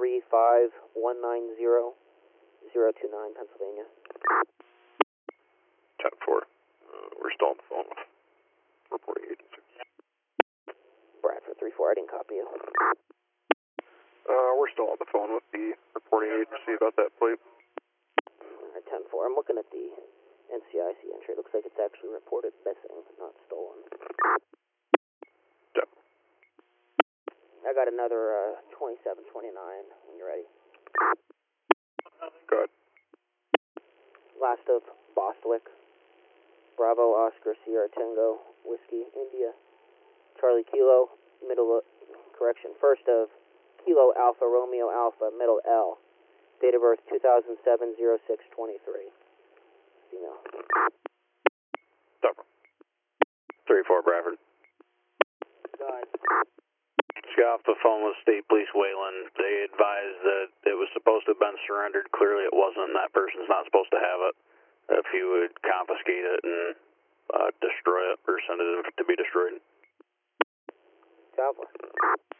35190-029, Pennsylvania. 10-4. We're still on the phone with reporting agency. Bradford 3-4, I didn't copy you. We're still on the phone with the reporting agency about that plate. Alright, 10-4. I'm looking at the NCIC entry. It looks like it's actually reported missing, not stolen. Yep. I got another 2729 when you're ready. Go ahead. Last of Bostwick. Bravo, Oscar, Sierra, Tango, Whiskey, India. Charlie Kilo, first of Kilo Alpha, Romeo Alpha, middle L. Date of birth 2007-06-23. Female. 3-4 Bradford. Go ahead. Just got off the phone with State Police Wayland. They advised that it was supposed to have been surrendered. Clearly it wasn't. That person's not supposed to have it. If you would confiscate it and destroy it or send it to be destroyed. Cowboy.